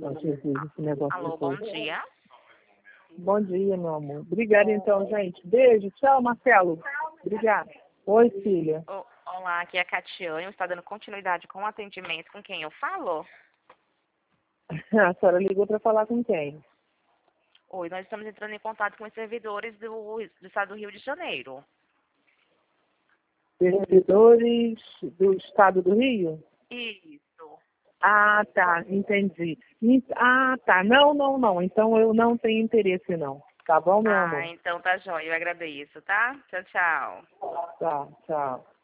Oh, Jesus, esse negócio Alô, de bom coisa. dia. Bom dia, meu amor. Obrigada, então, gente. Beijo. Tchau, Marcelo. Obrigada. Oi, filha. Olá, aqui é a Catiane. Está dando continuidade com o atendimento com quem eu falo? A senhora ligou para falar com quem? Oi, nós estamos entrando em contato com os servidores do estado do Rio de Janeiro. Servidores do Estado do Rio? Isso. Ah, tá. Entendi. Ah, tá. Não. Então eu não tenho interesse, não. Tá bom, meu amor? Então tá jóia, eu agradeço, tá? Tchau, tchau. Tá, tchau.